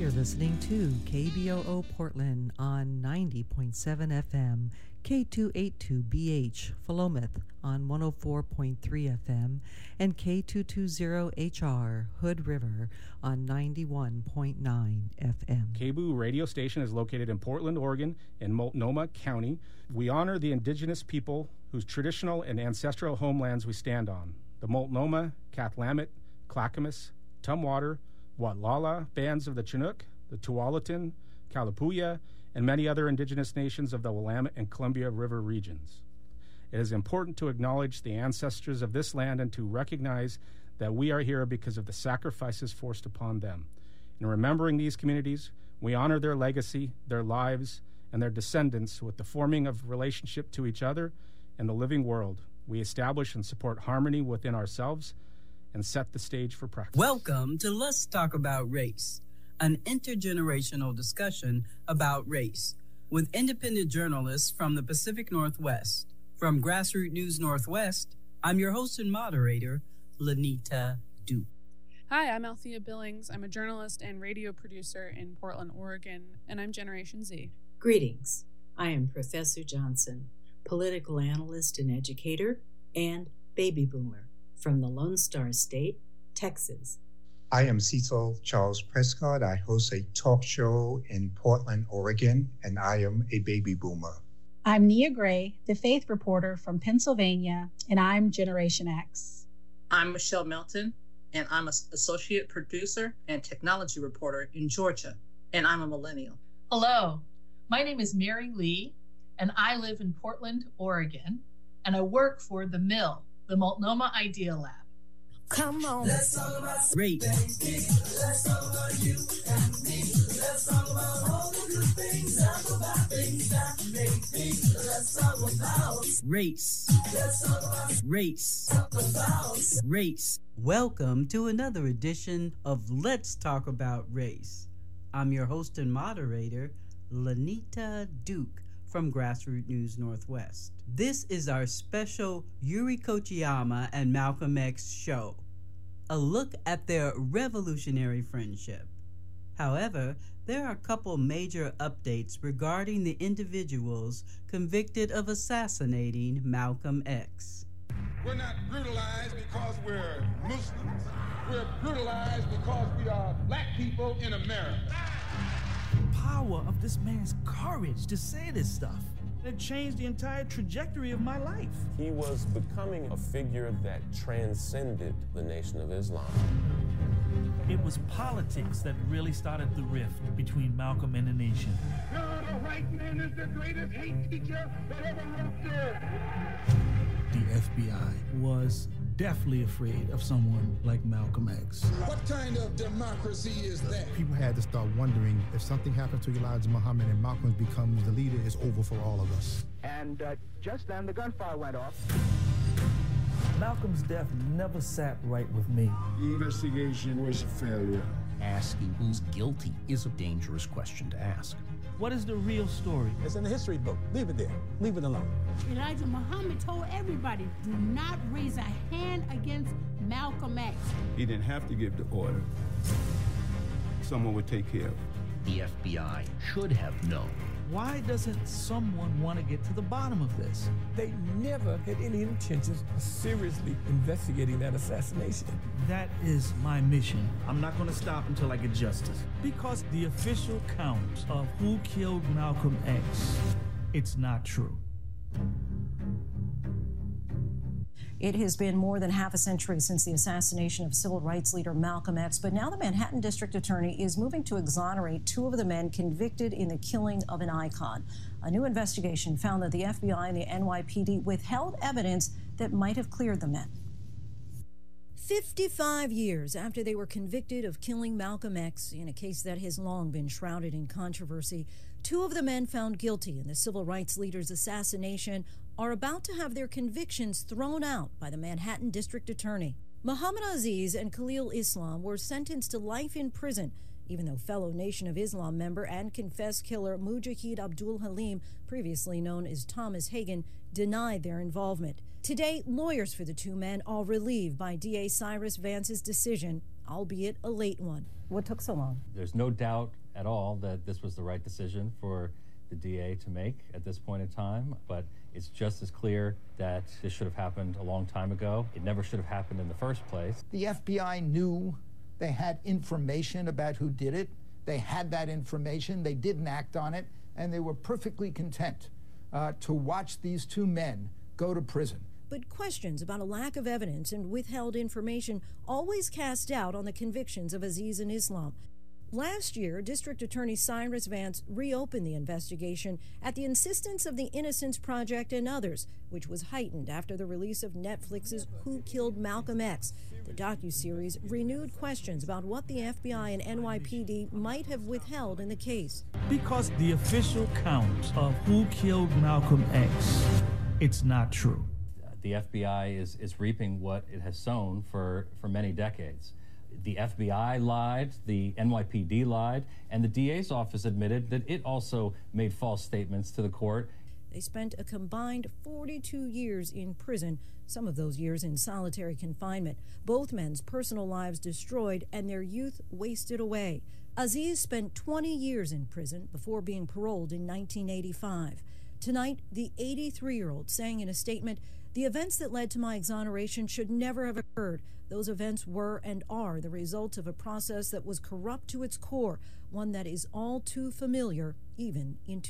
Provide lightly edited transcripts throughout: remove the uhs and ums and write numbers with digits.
You're listening to KBOO Portland on 90.7 FM, K282BH Philomath on 104.3 FM, and K220HR Hood River on 91.9 FM. KBOO radio station is located in Portland, Oregon, in Multnomah County. We honor the indigenous people whose traditional and ancestral homelands we stand on. The Multnomah, Cathlamet, Clackamas, Tumwater, Watlala bands of the Chinook, the Tualatin, Kalapuya, and many other indigenous nations of the Willamette and Columbia River regions. It is important to acknowledge the ancestors of this land and to recognize that we are here because of the sacrifices forced upon them. In remembering these communities, we honor their legacy, their lives, and their descendants with the forming of relationship to each other and the living world. We establish and support harmony within ourselves and set the stage for practice. Welcome to Let's Talk About Race, an intergenerational discussion about race with independent journalists from the Pacific Northwest. From Grassroots News Northwest, I'm your host and moderator, Lanita Duke. Hi, I'm Althea Billings. I'm a journalist and radio producer in Portland, Oregon, and I'm Generation Z. Greetings. I am Professor Johnson, political analyst and educator, and baby boomer from the Lone Star State, Texas. I am Cecil Charles Prescott. I host a talk show in Portland, Oregon, and I am a baby boomer. I'm Nia Gray, the faith reporter from Pennsylvania, and I'm Generation X. I'm Michelle Melton, and I'm an associate producer and technology reporter in Georgia, and I'm a millennial. Hello, my name is Mary Lee, and I live in Portland, Oregon, and I work for The Mill, the Multnomah Idea Lab. Come on. Let's talk about race. Let's talk about you and me. Let's talk about all the good things. Talk about things that make me. Let's talk about race. Let's talk about race. Talk about race. Welcome to another edition of Let's Talk About Race. I'm your host and moderator, Lanita Duke from Grassroots News Northwest. This is our special Yuri Kochiyama and Malcolm X show, a look at their revolutionary friendship. However, there are a couple major updates regarding the individuals convicted of assassinating Malcolm X. We're not brutalized because we're Muslims. We're brutalized because we are black people in America. Power of this man's courage to say this stuff. It changed the entire trajectory of my life. He was becoming a figure that transcended the Nation of Islam. It was politics that really started the rift between Malcolm and the nation. No, the white man is the greatest hate teacher that ever walked the earth. The FBI was deathly afraid of someone like Malcolm X. What kind of democracy is that? People had to start wondering if something happened to Elijah Muhammad and Malcolm becomes the leader, it's over for all of us. And just then the gunfire went off. Malcolm's death never sat right with me. The investigation was a failure. Asking who's guilty is a dangerous question to ask. What is the real story? It's in the history book. Leave it there. Leave it alone. Elijah Muhammad told everybody, do not raise a hand against Malcolm X. He didn't have to give the order. Someone would take care of it. The FBI should have known. Why doesn't someone want to get to the bottom of this? They never had any intentions of seriously investigating that assassination. That is my mission. I'm not going to stop until I get justice. Because the official count of who killed Malcolm X, it's not true. It has been more than half a century since the assassination of civil rights leader Malcolm X, but now the Manhattan District Attorney is moving to exonerate two of the men convicted in the killing of an icon. A new investigation found that the FBI and the NYPD withheld evidence that might have cleared the men. 55 years after they were convicted of killing Malcolm X in a case that has long been shrouded in controversy, two of the men found guilty in the civil rights leader's assassination are about to have their convictions thrown out by the Manhattan District Attorney. Muhammad Aziz and Khalil Islam were sentenced to life in prison, even though fellow Nation of Islam member and confessed killer Mujahid Abdul Halim, previously known as Thomas Hagen, denied their involvement. Today, lawyers for the two men are relieved by DA Cyrus Vance's decision, albeit a late one. What took so long? There's no doubt at all that this was the right decision for the DA to make at this point in time, but it's just as clear that this should have happened a long time ago. It never should have happened in the first place. The FBI knew, they had information about who did it. They had that information, they didn't act on it, and they were perfectly content to watch these two men go to prison. But questions about a lack of evidence and withheld information always cast doubt on the convictions of Aziz and Islam. Last year, District Attorney Cyrus Vance reopened the investigation at the insistence of the Innocence Project and others, which was heightened after the release of Netflix's Who Killed Malcolm X. The docuseries renewed questions about what the FBI and NYPD might have withheld in the case. Because the official count of who killed Malcolm X, it's not true. The FBI is reaping what it has sown for many decades. The FBI lied, the NYPD lied, and the DA's office admitted that it also made false statements to the court. They spent a combined 42 years in prison, some of those years in solitary confinement. Both men's personal lives destroyed and their youth wasted away. Aziz spent 20 years in prison before being paroled in 1985. Tonight, the 83-year-old sang in a statement, "The events that led to my exoneration should never have occurred. Those events were and are the result of a process that was corrupt to its core, one that is all too familiar, even in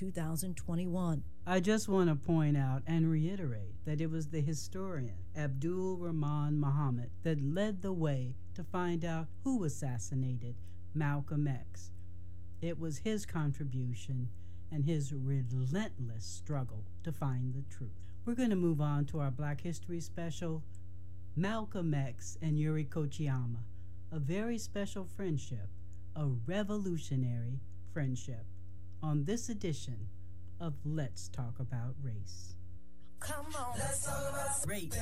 2021. I just want to point out and reiterate that it was the historian Abdul Rahman Muhammad that led the way to find out who assassinated Malcolm X. It was his contribution and his relentless struggle to find the truth. We're going to move on to our Black History special, Malcolm X and Yuri Kochiyama, a very special friendship, a revolutionary friendship, on this edition of Let's Talk About Race. Come on, let's talk about race.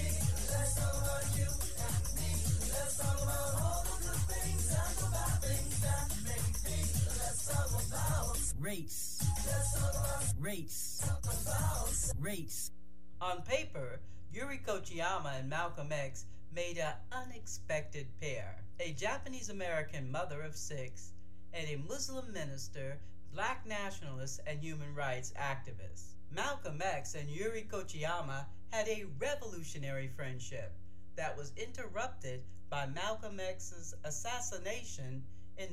Let's talk about you and me. Let's talk about all the good things and the bad things that make me. Let's talk about race. Let's talk about race. Talk about race. On paper, Yuri Kochiyama and Malcolm X made an unexpected pair. A Japanese-American mother of 6 and a Muslim minister, black nationalist, and human rights activist. Malcolm X and Yuri Kochiyama had a revolutionary friendship that was interrupted by Malcolm X's assassination in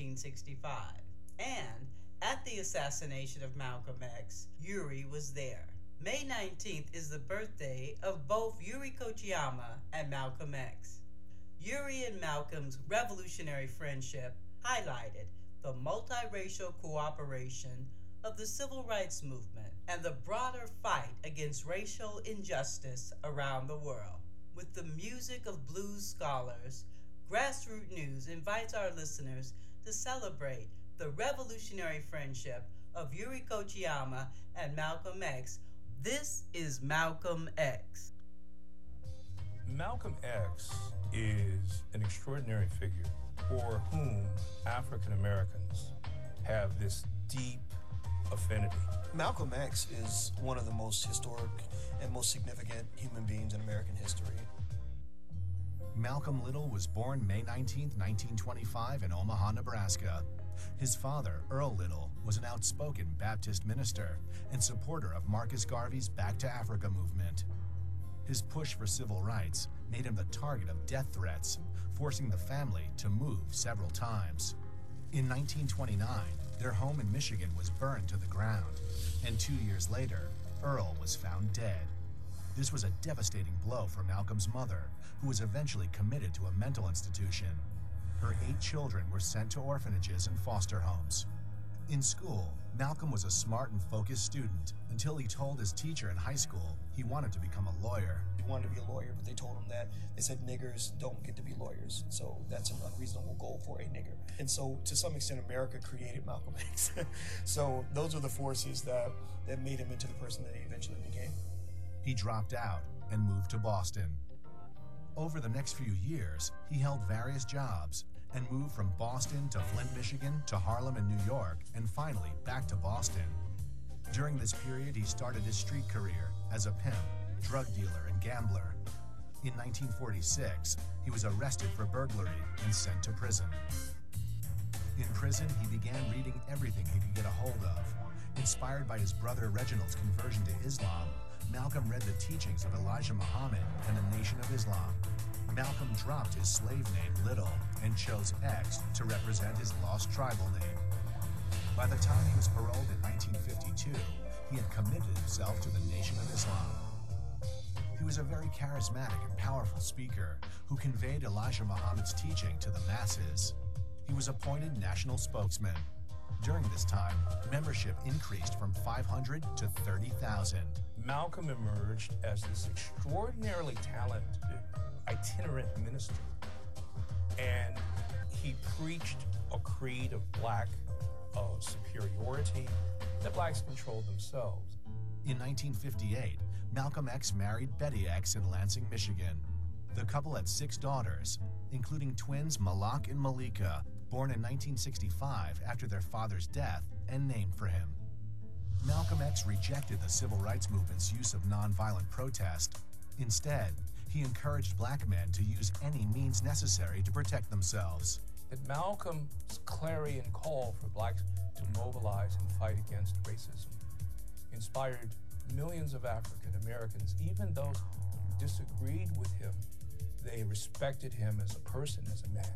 1965. And at the assassination of Malcolm X, Yuri was there. May 19th is the birthday of both Yuri Kochiyama and Malcolm X. Yuri and Malcolm's revolutionary friendship highlighted the multiracial cooperation of the civil rights movement and the broader fight against racial injustice around the world. With the music of blues scholars, Grassroots News invites our listeners to celebrate the revolutionary friendship of Yuri Kochiyama and Malcolm X. This is Malcolm X. Malcolm X is an extraordinary figure for whom African Americans have this deep affinity. Malcolm X is one of the most historic and most significant human beings in American history. Malcolm Little was born May 19, 1925 in Omaha, Nebraska. His father, Earl Little, was an outspoken Baptist minister and supporter of Marcus Garvey's Back to Africa movement. His push for civil rights made him the target of death threats, forcing the family to move several times. In 1929, their home in Michigan was burned to the ground, and 2 years later, Earl was found dead. This was a devastating blow for Malcolm's mother, who was eventually committed to a mental institution. Her 8 children were sent to orphanages and foster homes. In school, Malcolm was a smart and focused student until he told his teacher in high school he wanted to become a lawyer. He wanted to be a lawyer, but they told him that they said niggers don't get to be lawyers, so that's an unreasonable goal for a nigger. And so, to some extent, America created Malcolm X. So those are the forces that made him into the person that he eventually became. He dropped out and moved to Boston. Over the next few years, he held various jobs and moved from Boston to Flint, Michigan, to Harlem and New York, and finally back to Boston. During this period, he started his street career as a pimp, drug dealer, and gambler. In 1946, he was arrested for burglary and sent to prison. In prison, he began reading everything he could get a hold of. Inspired by his brother Reginald's conversion to Islam, Malcolm read the teachings of Elijah Muhammad and the Nation of Islam. Malcolm dropped his slave name Little and chose X to represent his lost tribal name. By the time he was paroled in 1952, he had committed himself to the Nation of Islam. He was a very charismatic and powerful speaker who conveyed Elijah Muhammad's teaching to the masses. He was appointed national spokesman. During this time, membership increased from 500 to 30,000. Malcolm emerged as this extraordinarily talented, itinerant minister, and he preached a creed of black superiority, that blacks controlled themselves. In 1958, Malcolm X married Betty X in Lansing, Michigan. The couple had 6 daughters, including twins Malak and Malika, born in 1965 after their father's death and named for him. Malcolm X rejected the civil rights movement's use of nonviolent protest. Instead, he encouraged black men to use any means necessary to protect themselves. That Malcolm's clarion call for blacks to mobilize and fight against racism inspired millions of African Americans, even those who disagreed with him. They respected him as a person, as a man.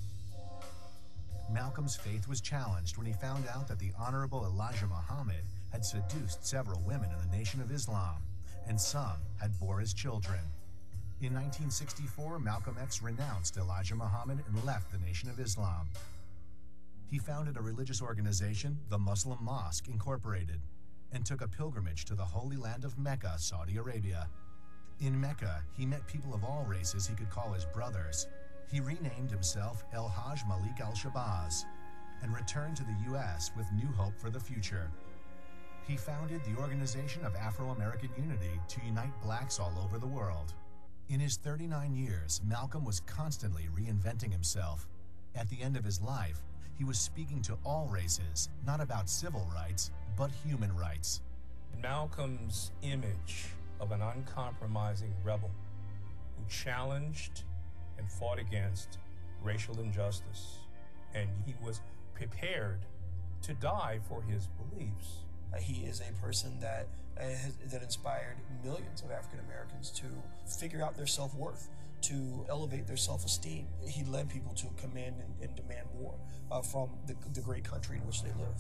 Malcolm's faith was challenged when he found out that the Honorable Elijah Muhammad had seduced several women in the Nation of Islam, and some had bore his children. In 1964, Malcolm X renounced Elijah Muhammad and left the Nation of Islam. He founded a religious organization, the Muslim Mosque Incorporated, and took a pilgrimage to the Holy Land of Mecca, Saudi Arabia. In Mecca, he met people of all races he could call his brothers. He renamed himself El Hajj Malik Al-Shabazz and returned to the U.S. with new hope for the future. He founded the Organization of Afro-American Unity to unite blacks all over the world. In his 39 years, Malcolm was constantly reinventing himself. At the end of his life, he was speaking to all races, not about civil rights, but human rights. Malcolm's image of an uncompromising rebel who challenged and fought against racial injustice, and he was prepared to die for his beliefs. He is a person that inspired millions of African Americans to figure out their self-worth, to elevate their self-esteem. He led people to command and demand more from the great country in which they live.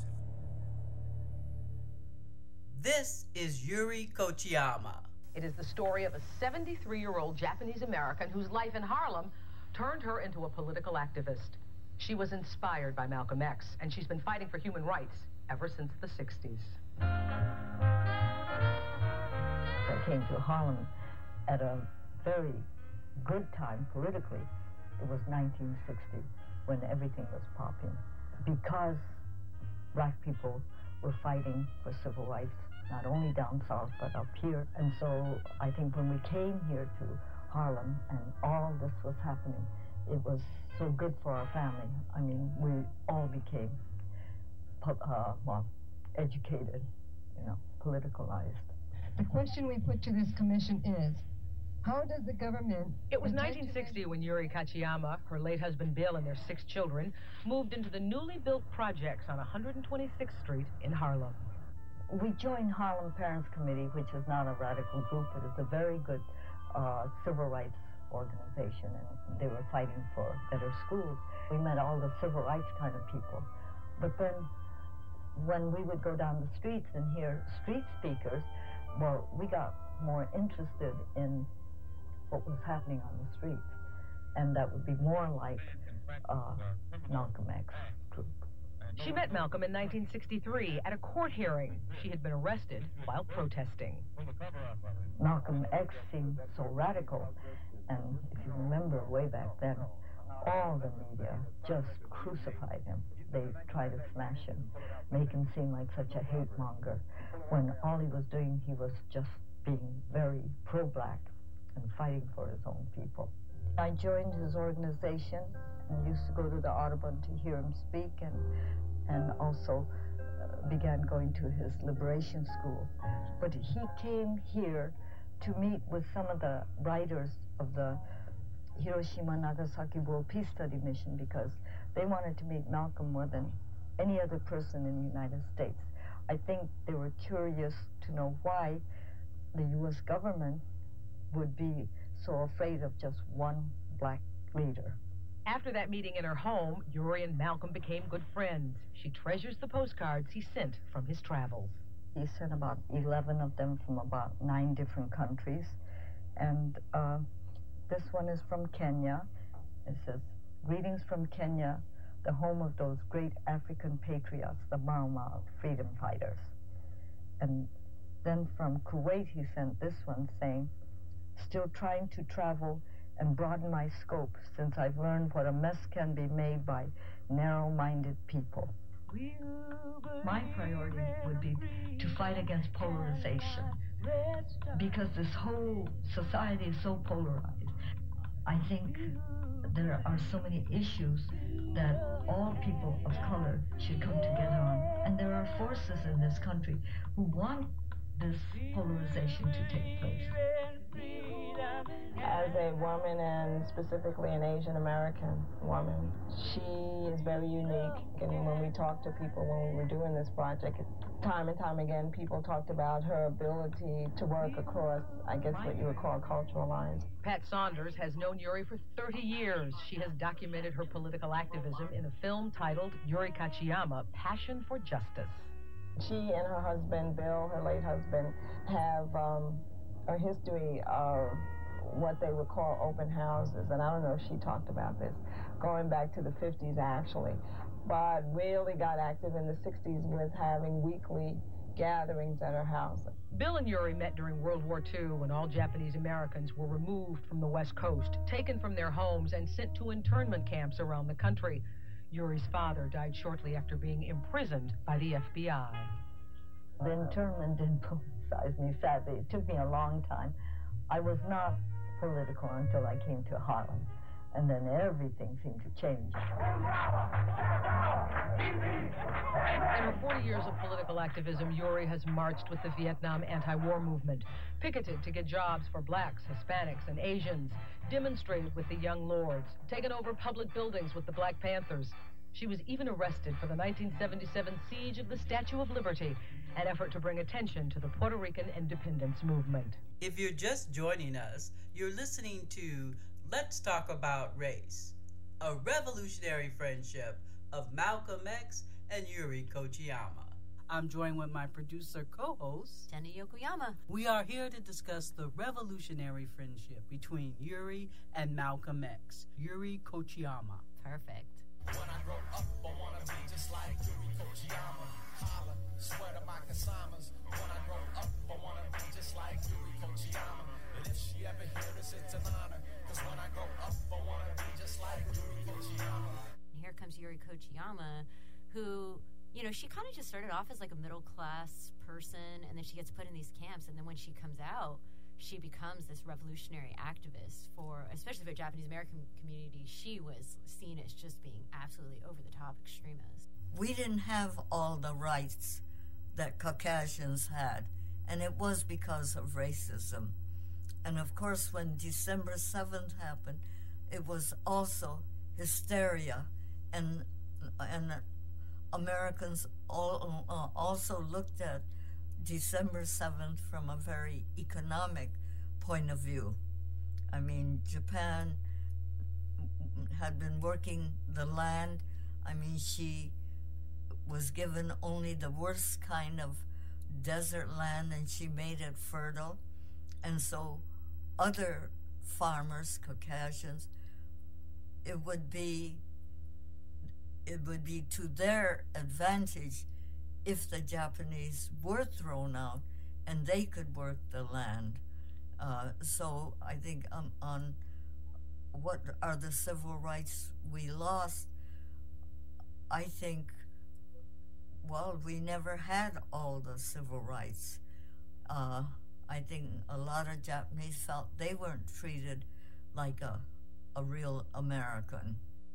This is Yuri Kochiyama. It is the story of a 73-year-old Japanese American whose life in Harlem turned her into a political activist. She was inspired by Malcolm X, and she's been fighting for human rights ever since the 60s. I came to Harlem at a very good time politically. It was 1960 when everything was popping, because black people were fighting for civil rights, not only down south, but up here. And so I think when we came here to Harlem and all this was happening, it was so good for our family. I mean, we all became, educated, politicalized. The question we put to this commission is, how does the government... It was 1960 when Yuri Kochiyama, her late husband Bill, and their 6 children moved into the newly built projects on 126th Street in Harlem. We joined Harlem Parents Committee, which is not a radical group, but it's a very good civil rights organization, and they were fighting for better schools. We met all the civil rights kind of people. But then when we would go down the streets and hear street speakers, well, we got more interested in what was happening on the streets, and that would be more like Malcolm X group. She met Malcolm in 1963 at a court hearing. She had been arrested while protesting. Malcolm X seemed so radical, and if you remember way back then, all the media just crucified him. They tried to smash him, make him seem like such a hate monger, when all he was doing, he was just being very pro-black and fighting for his own people. I joined his organization and used to go to the Audubon to hear him speak, and also began going to his liberation school. But he came here to meet with some of the writers of the Hiroshima Nagasaki World Peace Study Mission because they wanted to meet Malcolm more than any other person in the United States. I think they were curious to know why the U.S. government would be so afraid of just one black leader. After that meeting in her home, Yuri and Malcolm became good friends. She treasures the postcards he sent from his travels. He sent about 11 of them from about 9 different countries. And this one is from Kenya. It says, "Greetings from Kenya, the home of those great African patriots, the Mau Mau freedom fighters." And then from Kuwait, he sent this one saying, "Still trying to travel and broaden my scope since I've learned what a mess can be made by narrow-minded people." My priority would be to fight against polarization because this whole society is so polarized. I think there are so many issues that all people of color should come together on. And there are forces in this country who want this polarization to take place. As a woman, and specifically an Asian American woman, she is very unique. And when we talked to people when we were doing this project, time and time again, people talked about her ability to work across, I guess, what you would call cultural lines. Pat Saunders has known Yuri for 30 years. She has documented her political activism in a film titled Yuri Kochiyama, Passion for Justice. She and her husband, Bill, her late husband, have a history of what they would call open houses. And I don't know if she talked about this, going back to the 50s, actually. But really got active in the 60s with having weekly gatherings at her house. Bill and Yuri met during World War II when all Japanese Americans were removed from the West Coast, taken from their homes and sent to internment camps around the country. Yuri's father died shortly after being imprisoned by the FBI. The internment didn't politicize me, sadly. It took me a long time. I was not political until I came to Harlem. And then everything seemed to change. In her 40 years of political activism, Yuri has marched with the Vietnam anti-war movement, picketed to get jobs for blacks, Hispanics, and Asians, demonstrated with the Young Lords, taken over public buildings with the Black Panthers. She was even arrested for the 1977 siege of the Statue of Liberty, an effort to bring attention to the Puerto Rican independence movement. If you're just joining us, you're listening to Let's Talk About Race, a revolutionary friendship of Malcolm X and Yuri Kochiyama. I'm joined with my producer co-host, Jenny Yokoyama. We are here to discuss the revolutionary friendship between Yuri and Malcolm X, Yuri Kochiyama. Perfect. When I grow up, I want to be just like Yuri Kochiyama. Holla, swear to my Kasamas. When I grow up, I want to be just like Yuri Kochiyama. And if she ever hear this, it's an honor. Because when I grow up, I want to be just like Yuri Kochiyama. Here comes Yuri Kochiyama, who, you know, she kind of just started off as like a middle-class person, and then she gets put in these camps, and then when she comes out, she becomes this revolutionary activist for, especially for the Japanese American community. She was seen as just being absolutely over-the-top extremist. We didn't have all the rights that Caucasians had, and it was because of racism. And of course, when December 7th happened, it was also hysteria, and Americans also looked at December 7th from a very economic point of view. I mean, Japan had been working the land. I mean, she was given only the worst kind of desert land, and she made it fertile. And so other farmers, Caucasians, it would be to their advantage if the Japanese were thrown out and they could work the land. So I think on what are the civil rights we lost, I think, well, we never had all the civil rights. I think a lot of Japanese felt they weren't treated like a real American.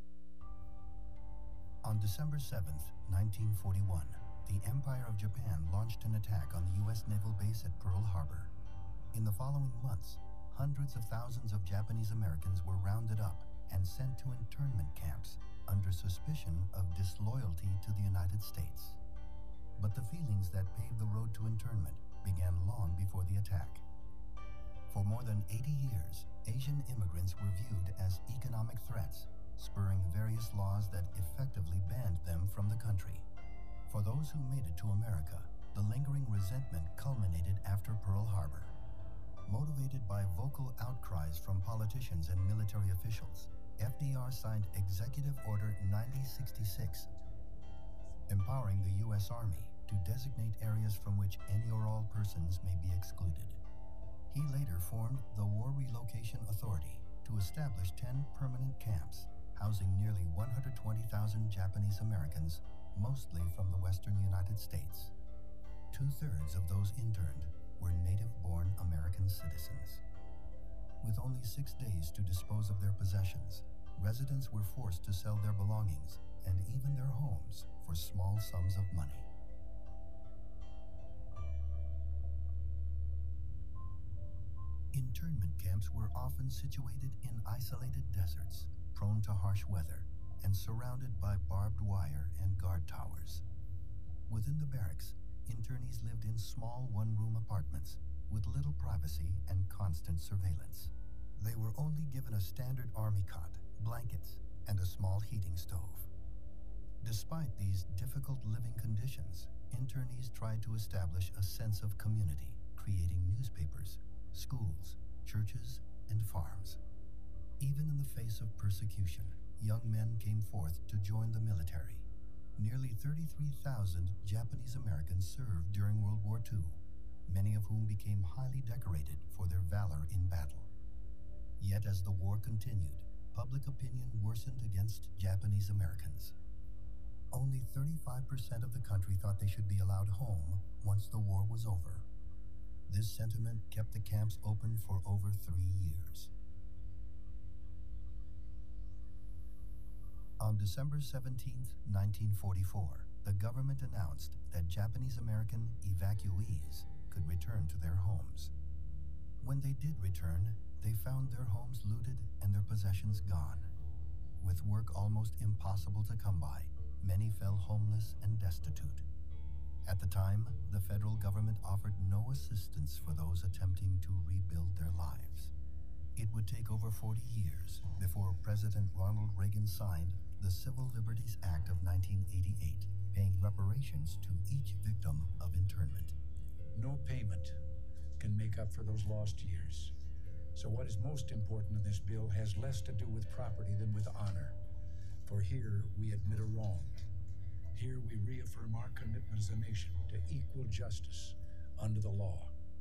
On December 7th, 1941, the Empire of Japan launched an attack on the U.S. naval base at Pearl Harbor. In the following months, hundreds of thousands of Japanese Americans were rounded up and sent to internment camps under suspicion of disloyalty to the United States. But the feelings that paved the road to internment began long before the attack. For more than 80 years, Asian immigrants were viewed as economic threats, spurring various laws that effectively banned them from the country. For those who made it to America, the lingering resentment culminated after Pearl Harbor. Motivated by vocal outcries from politicians and military officials, FDR signed Executive Order 9066, empowering the U.S. Army to designate areas from which any or all persons may be excluded. He later formed the War Relocation Authority to establish 10 permanent camps, housing nearly 120,000 Japanese Americans, mostly from the western United States. 2/3 of those interned were native-born American citizens. With only 6 days to dispose of their possessions, residents were forced to sell their belongings and even their homes for small sums of money. Internment camps were often situated in isolated deserts, prone to harsh weather, and surrounded by barbed wire and guard towers. Within the barracks, internees lived in small one-room apartments with little privacy and constant surveillance. They were only given a standard army cot, blankets, and a small heating stove. Despite these difficult living conditions, internees tried to establish a sense of community, creating newspapers, schools, churches, and farms. Even in the face of persecution, young men came forth to join the military. Nearly 33,000 Japanese Americans served during World War II, many of whom became highly decorated for their valor in battle. Yet as the war continued, public opinion worsened against Japanese Americans. Only 35% of the country thought they should be allowed home once the war was over. This sentiment kept the camps open for over 3 years. On December 17, 1944, the government announced that Japanese American evacuees could return to their homes. When they did return, they found their homes looted and their possessions gone. With work almost impossible to come by, many fell homeless and destitute. At the time, the federal government offered no assistance for those attempting to rebuild their lives. It would take over 40 years before President Ronald Reagan signed the Civil Liberties Act of 1988, paying reparations to each victim of internment. No payment can make up for those lost years. So what is most important in this bill has less to do with property than with honor. For here we admit a wrong. Here we reaffirm our commitment as a nation to equal justice under the law.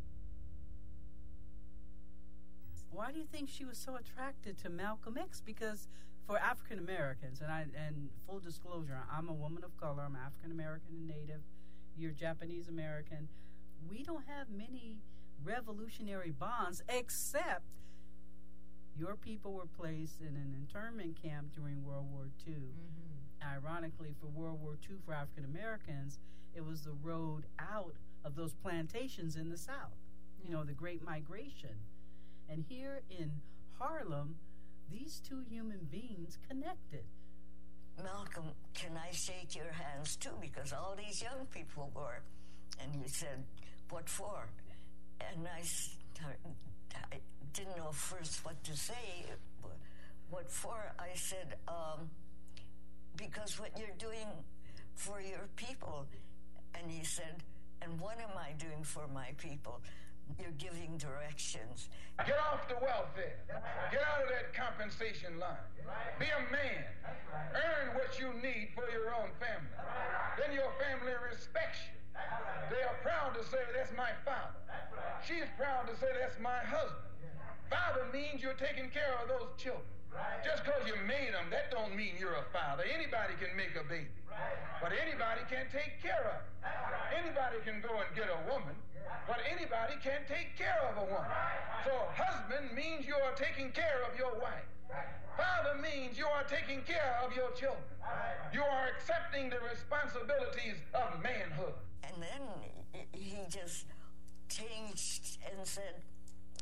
Why do you think she was so attracted to Malcolm X? Because for African Americans, and full disclosure, I'm a woman of color, I'm African American and Native, you're Japanese American. We don't have many revolutionary bonds, except your people were placed in an internment camp during World War II. Ironically, for World War II, for African Americans, it was the road out of those plantations in the South, you know, the Great Migration. And here in Harlem, these two human beings connected. Malcolm, can I shake your hands too? Because all these young people were. And you said, what for? And I didn't know first what to say. What for? I said, because what you're doing for your people. And he said, and what am I doing for my people? You're giving directions. Get off the welfare. Get out of that compensation line. Be a man. Earn what you need for your own family. Then your family respects you. They are proud to say, that's my father. She's proud to say, that's my husband. Father means you're taking care of those children. Just because you made them, that don't mean you're a father. Anybody can make a baby. But anybody can take care of it. Anybody can go and get a woman, but anybody can't take care of a woman. So husband means you are taking care of your wife. Father means you are taking care of your children. You are accepting the responsibilities of manhood. And then he just changed and said,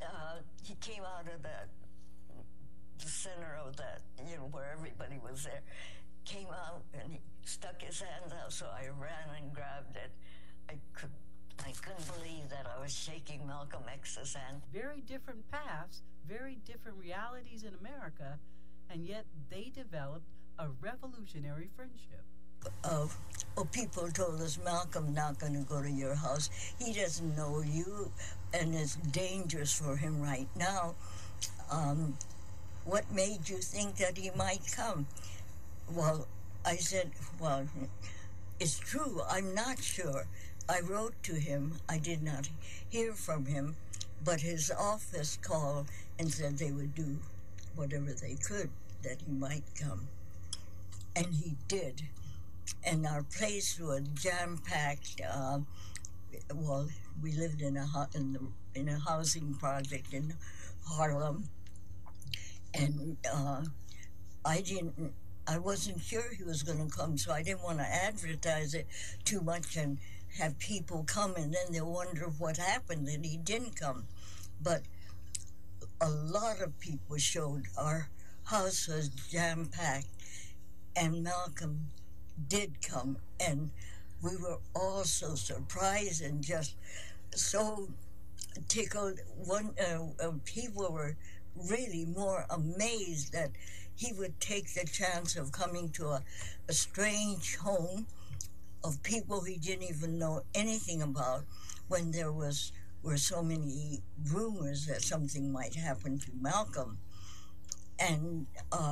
he came out of the center of that, where everybody was there, came out and he stuck his hand out, so I ran and grabbed it. I couldn't believe that I was shaking Malcolm X's hand. Very different paths, very different realities in America, and yet they developed a revolutionary friendship. People told us, Malcolm not going to go to your house. He doesn't know you, and it's dangerous for him right now. What made you think that he might come? Well, I said, well, it's true. I'm not sure. I wrote to him. I did not hear from him, but his office called and said they would do whatever they could that he might come. And he did. And our place was jam-packed. Well, we lived in a housing project in Harlem, and I wasn't sure he was going to come, so I didn't want to advertise it too much and have people come, and then they'll wonder what happened and he didn't come. But a lot of people showed. Our house was jam-packed, and Malcolm did come, and we were all so surprised and just so tickled. People were really more amazed that he would take the chance of coming to a strange home of people he didn't even know anything about, when there were so many rumors that something might happen to Malcolm. And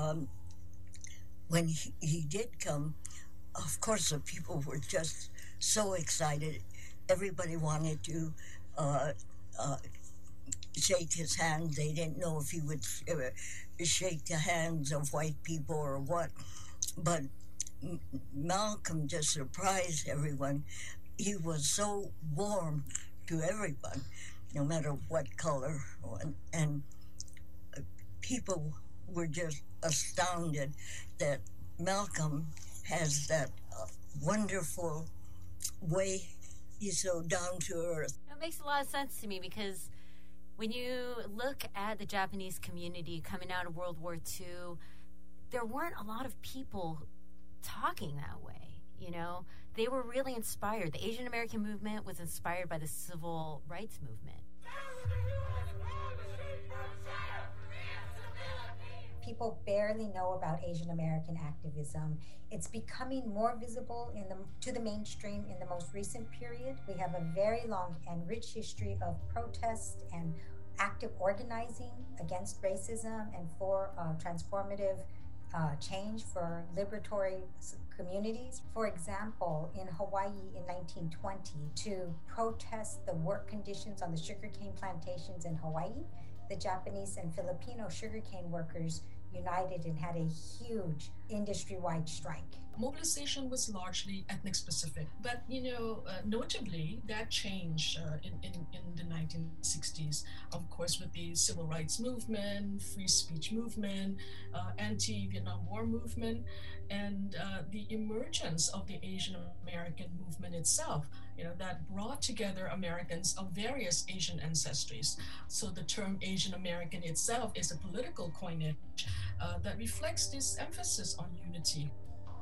when he did come, of course, the people were just so excited. Everybody wanted to shake his hand. They didn't know if he would shake the hands of white people or what. But Malcolm just surprised everyone. He was so warm to everyone, no matter what color. And people were just astounded that Malcolm has that wonderful way. He's so down to earth. It makes a lot of sense to me, because when you look at the Japanese community coming out of World War II, there weren't a lot of people talking that way. They were really inspired. The Asian American movement was inspired by the civil rights movement. People barely know about Asian American activism. It's becoming more visible to the mainstream in the most recent period. We have a very long and rich history of protest and active organizing against racism and for transformative change for liberatory communities. For example, in Hawaii in 1920, to protest the work conditions on the sugarcane plantations in Hawaii, the Japanese and Filipino sugarcane workers united and had a huge industry-wide strike. Mobilization was largely ethnic specific, but notably that changed in the 1960s, of course, with the civil rights movement, free speech movement, anti-Vietnam War movement, and the emergence of the Asian American movement itself, that brought together Americans of various Asian ancestries. So the term Asian American itself is a political coinage that reflects this emphasis on unity.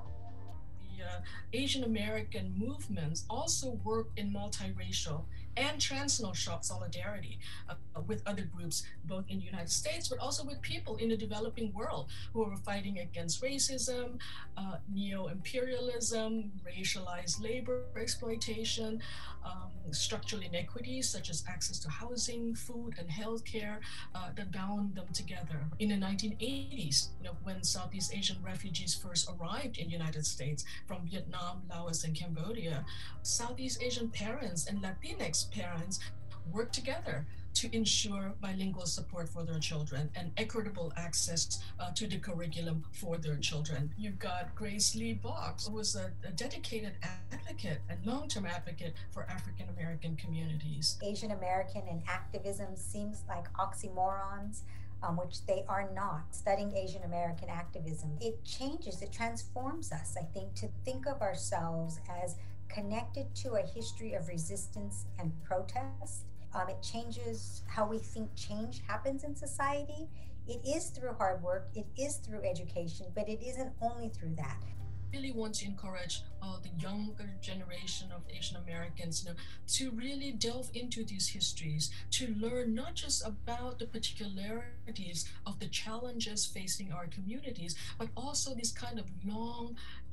The Asian American movements also work in multiracial and transnational solidarity with other groups, both in the United States, but also with people in the developing world who are fighting against racism, neo-imperialism, racialized labor exploitation, structural inequities such as access to housing, food, and healthcare that bound them together. In the 1980s, when Southeast Asian refugees first arrived in the United States from Vietnam, Laos, and Cambodia, Southeast Asian parents and Latinx parents worked together to ensure bilingual support for their children and equitable access to the curriculum for their children. You've got Grace Lee Boggs, who was a dedicated advocate and long-term advocate for African American communities. Asian American and activism seems like oxymorons, which they are not. Studying Asian American activism, it changes, it transforms us, I think, to think of ourselves as connected to a history of resistance and protest, It changes how we think change happens in society. It is through hard work, it is through education, but it isn't only through that. Really want to encourage the younger generation of Asian Americans, to really delve into these histories, to learn not just about the particularities of the challenges facing our communities, but also these kind of long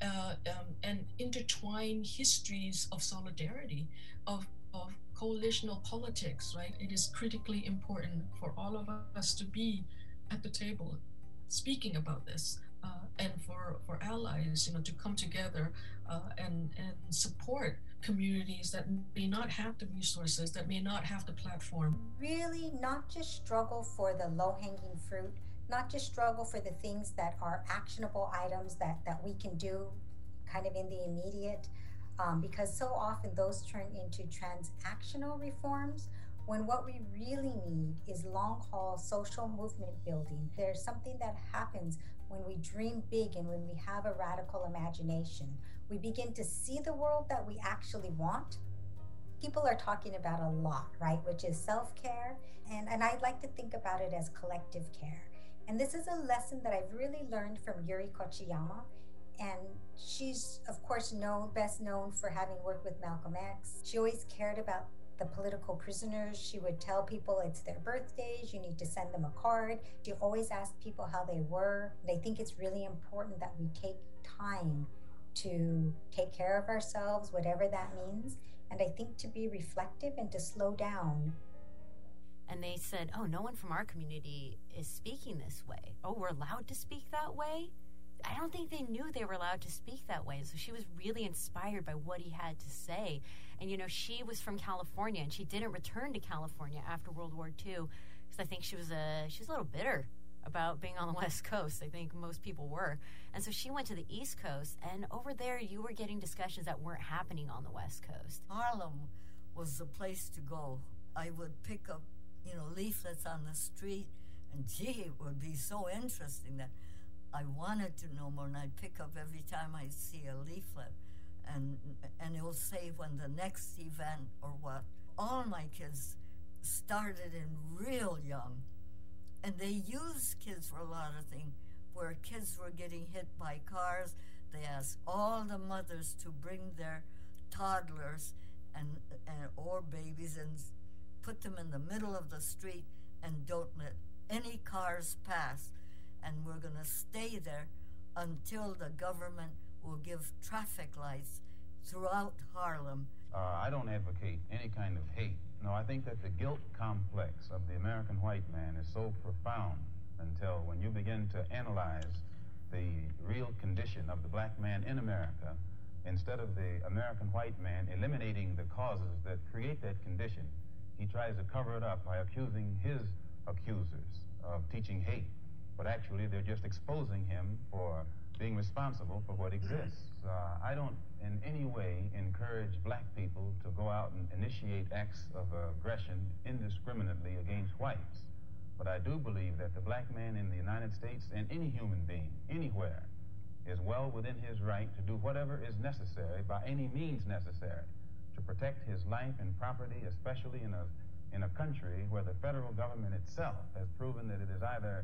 and intertwined histories of solidarity, of coalitional politics, right? It is critically important for all of us to be at the table speaking about this. And for allies, to come together and support communities that may not have the resources, that may not have the platform. Really not just struggle for the low-hanging fruit, not just struggle for the things that are actionable items that we can do kind of in the immediate, because so often those turn into transactional reforms, when what we really need is long-haul social movement building. There's something that happens when we dream big and when we have a radical imagination. We begin to see the world that we actually want. People are talking about a lot, right, which is self-care, and I'd like to think about it as collective care. And this is a lesson that I've really learned from Yuri Kochiyama, and she's, of course, best known for having worked with Malcolm X. She always cared about the political prisoners. She would tell people it's their birthdays, you need to send them a card. She always asked people how they were. I think it's really important that we take time to take care of ourselves, whatever that means. And I think to be reflective and to slow down. And they said, oh, no one from our community is speaking this way. Oh, we're allowed to speak that way? I don't think they knew they were allowed to speak that way. So she was really inspired by what he had to say. And, she was from California, and she didn't return to California after World War II because I think she was a little bitter about being on the West Coast. I think most people were. And so she went to the East Coast, and over there you were getting discussions that weren't happening on the West Coast. Harlem was the place to go. I would pick up, leaflets on the street, and gee, it would be so interesting that I wanted to know more, and I'd pick up every time I see a leaflet, and it'll say when the next event or what. All my kids started in real young, and they used kids for a lot of things. Where kids were getting hit by cars, they asked all the mothers to bring their toddlers or babies and put them in the middle of the street and don't let any cars pass. And we're going to stay there until the government will give traffic lights throughout Harlem. I don't advocate any kind of hate. No, I think that the guilt complex of the American white man is so profound until when you begin to analyze the real condition of the black man in America, instead of the American white man eliminating the causes that create that condition, he tries to cover it up by accusing his accusers of teaching hate. But actually, they're just exposing him for being responsible for what exists. I don't in any way encourage black people to go out and initiate acts of aggression indiscriminately against whites. But I do believe that the black man in the United States and any human being, anywhere, is well within his right to do whatever is necessary, by any means necessary, to protect his life and property, especially in a country where the federal government itself has proven that it is either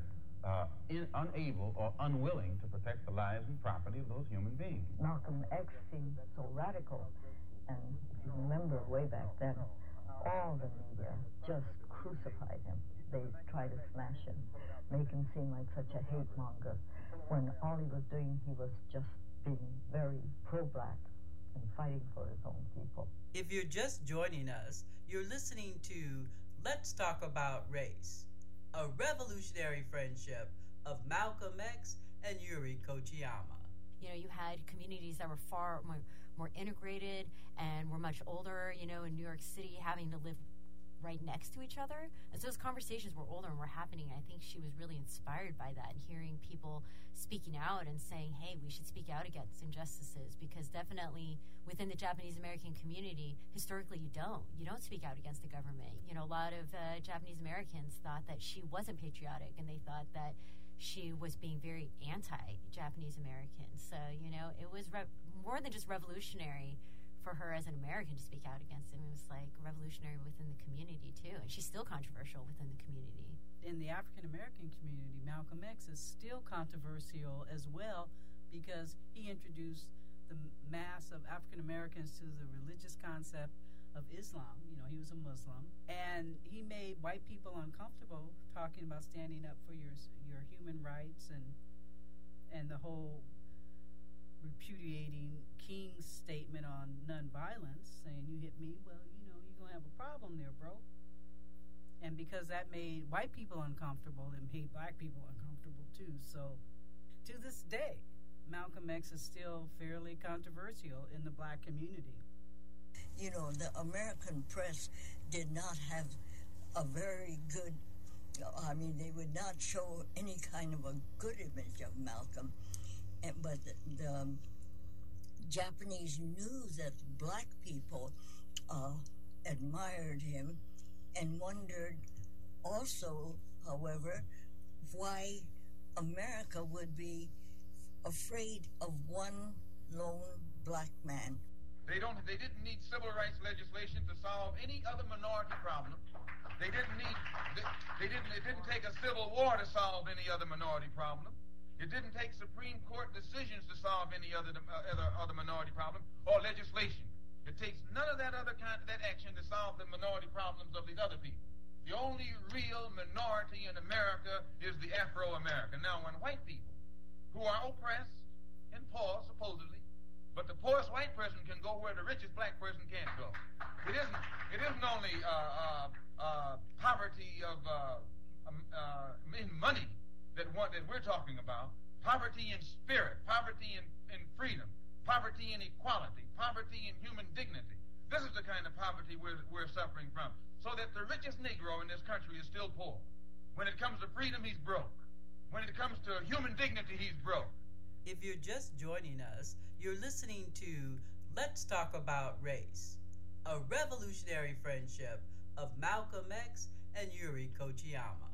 unable or unwilling to protect the lives and property of those human beings. Malcolm X seemed so radical, and if you remember way back then, all the media just crucified him. They tried to smash him, make him seem like such a hate monger, when all he was doing, he was just being very pro-black and fighting for his own people. If you're just joining us, you're listening to Let's Talk About Race, a revolutionary friendship of Malcolm X and Yuri Kochiyama. You had communities that were far more integrated and were much older, in New York City, having to live right next to each other. And so those conversations were older and were happening. And I think she was really inspired by that and hearing people speaking out and saying, hey, we should speak out against injustices, because definitely within the Japanese American community, historically you don't speak out against the government. A lot of Japanese Americans thought that she wasn't patriotic, and they thought that she was being very anti-Japanese American. So, it was more than just revolutionary for her as an American to speak out against him, it was like revolutionary within the community too, and she's still controversial within the community. In the African American community, Malcolm X is still controversial as well because he introduced the mass of African Americans to the religious concept of Islam. You know, he was a Muslim, and he made white people uncomfortable talking about standing up for your human rights and the whole repudiating King's statement on nonviolence, saying you hit me, well, you know, you're gonna have a problem there, bro. And because that made white people uncomfortable, it made black people uncomfortable too. So to this day, Malcolm X is still fairly controversial in the black community. You know, the American press did not have a very good, I mean, they would not show any kind of a good image of Malcolm. But the Japanese knew that black people admired him and wondered also, however, why America would be afraid of one lone black man. They didn't need civil rights legislation to solve any other minority problem. It didn't take a civil war to solve any other minority problem. It didn't take Supreme Court decisions to solve any other minority problem or legislation. It takes none of that action to solve the minority problems of these other people. The only real minority in America is the Afro-American. Now, when white people who are oppressed and poor, supposedly, but the poorest white person can go where the richest black person can't go. It isn't only poverty of in money that we're talking about. Poverty in spirit, poverty in freedom, poverty in equality, poverty in human dignity. This is the kind of poverty we're suffering from. So that the richest Negro in this country is still poor. When it comes to freedom, he's broke. When it comes to human dignity, he's broke. If you're just joining us, you're listening to Let's Talk About Race, a revolutionary friendship of Malcolm X and Yuri Kochiyama.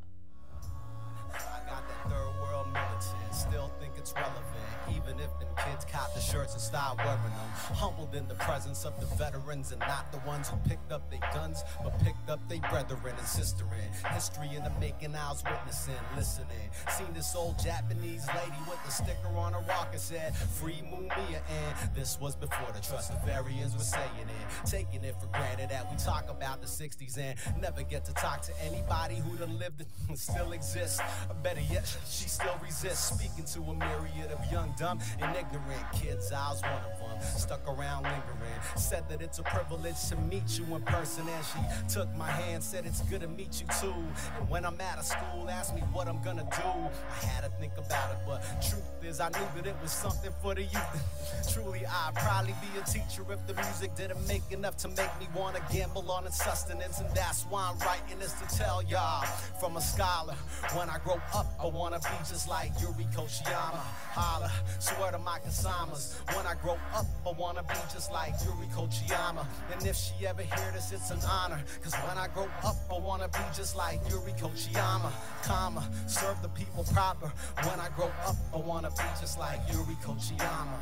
I got that third world militant, still think it's relevant, even if them kids cop the shirts and start wearing them. Humbled in the presence of the veterans and not the ones who picked up their guns, but picked up their brethren and sisterin'. History in the making, I was witnessing, listening. Seen this old Japanese lady with a sticker on her walker said, "Free Mumia," and this was before the Trustafarians were saying it. Taking it for granted that we talk about the 60s and never get to talk to anybody who done lived it and still exists. Better yet, she still resists speaking to a myriad of young, dumb, and ignorant kids. I was one of them, stuck around lingering. Said that it's a privilege to meet you in person, and she took my hand, said it's good to meet you too. And when I'm out of school, asked me what I'm gonna do. I had to think about it, but truth is I knew that it was something for the youth. Truly, I'd probably be a teacher if the music didn't make enough to make me wanna gamble on its sustenance. And that's why I'm writing this to tell y'all, from a scholar, when I grow up, I wanna be just like Yuri Kochiyama. Holla, swear to my Kasamas. When I grow up, I wanna be just like Yuri Kochiyama. And if she ever hear this, it's an honor. Cause when I grow up, I wanna be just like Yuri Kochiyama. Comma, serve the people proper. When I grow up, I wanna be just like Yuri Kochiyama.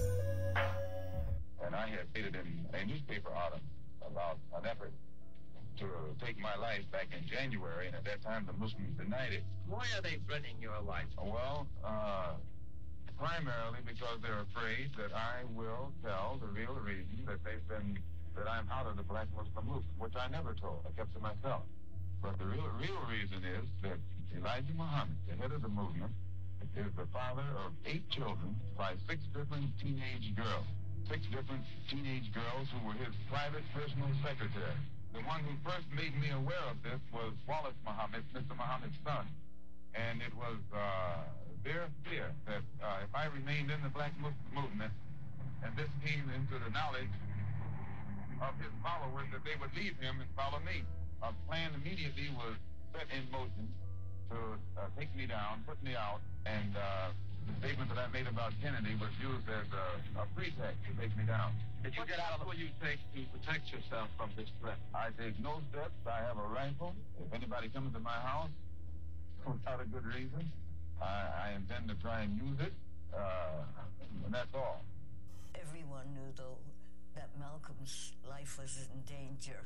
And I had stated in a newspaper article about an effort to take my life back in January, and at that time the Muslims denied it. Why are they threatening your life? Well, primarily because they're afraid that I will tell the real reason that that I'm out of the black Muslim movement, which I never told. I kept to myself. But the real reason is that Elijah Muhammad, the head of the movement, is the father of 8 children by 6 different teenage girls. 6 different teenage girls who were his private personal secretary. The one who first made me aware of this was Wallace Muhammad, Mr. Muhammad's son. And it was their fear that if I remained in the black Muslim movement and this came into the knowledge of his followers, that they would leave him and follow me. A plan immediately was set in motion to take me down, put me out, and the statement that I made about Kennedy was used as a pretext to take me down. Did you get out of the... What will you take to protect yourself from this threat? I take no steps. I have a rifle. If anybody comes to my house without a good reason, I intend to try and use it, and that's all. Everyone knew, though, that Malcolm's life was in danger.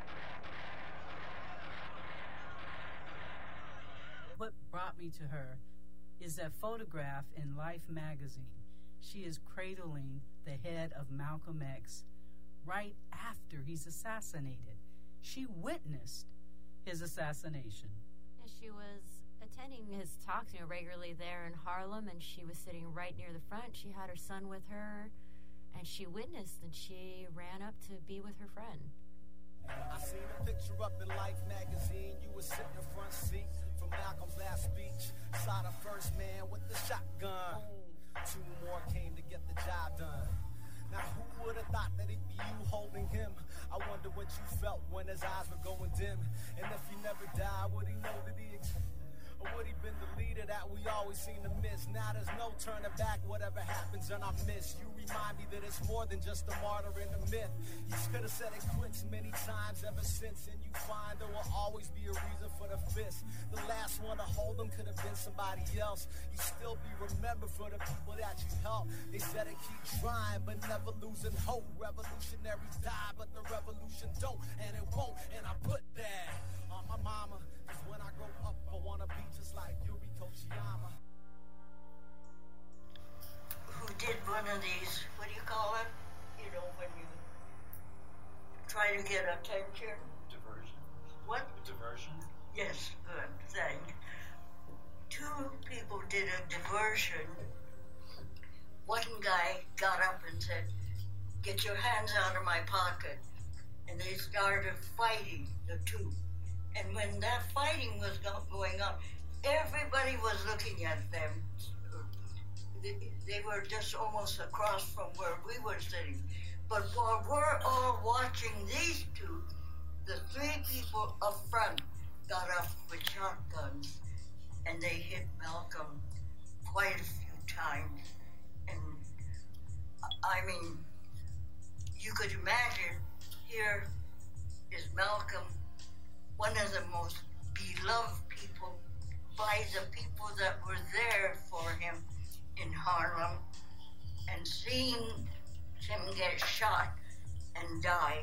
What brought me to her is that photograph in Life magazine. She is cradling the head of Malcolm X right after he's assassinated. She witnessed his assassination. And she was attending his talks, regularly there in Harlem, and she was sitting right near the front. She had her son with her, and she witnessed, and she ran up to be with her friend. I seen a picture up in Life magazine. You were sitting in front seat from Malcolm's last speech. Saw the first man with the shotgun. 2 more came to get the job done. Now who would have thought that it'd be you holding him? I wonder what you felt when his eyes were going dim. And if he never died, would he know that he existed? Or would he been the leader that we always seem to miss? Now there's no turning back, whatever happens and I miss. You remind me that it's more than just a martyr and a myth. You could have said it quits many times ever since, and you find there will always be a reason for the fist. The last one to hold them could have been somebody else. You still be remembered for the people that you helped. They said it keep trying, but never losing hope. Revolutionaries die, but the revolution don't, and it won't. And I put that on my mama. Cause when I grow up, I wanna be just like Yuri Kochiyama. Who did one of these, what do you call it? When you try to get attention? Diversion. What? Diversion. Yes, good, thanks. 2 people did a diversion. One guy got up and said, "Get your hands out of my pocket." And they started fighting, the 2. And when that fighting was going on, everybody was looking at them. They were just almost across from where we were sitting. But while we're all watching these 2, the 3 people up front got up with shotguns, and they hit Malcolm quite a few times. And I mean, you could imagine, here is Malcolm, one of the most beloved people by the people that were there for him in Harlem, and seeing him get shot and die.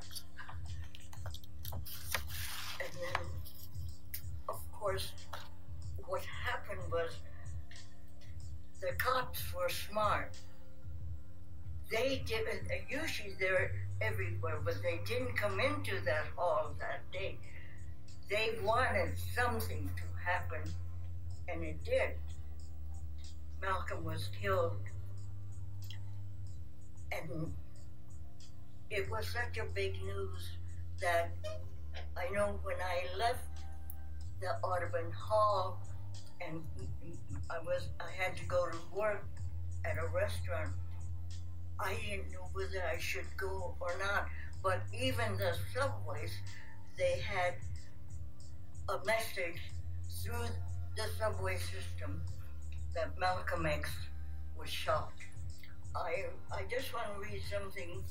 And then, of course, what happened was the cops were smart. They didn't, usually they're everywhere, but they didn't come into that hall that day. They wanted something to happen, and it did. Malcolm was killed. And it was such a big news that I know when I left the Audubon Hall and I had to go to work at a restaurant, I didn't know whether I should go or not. But even the subways, they had a message through the subway system that Malcolm X was shot. I just want to read something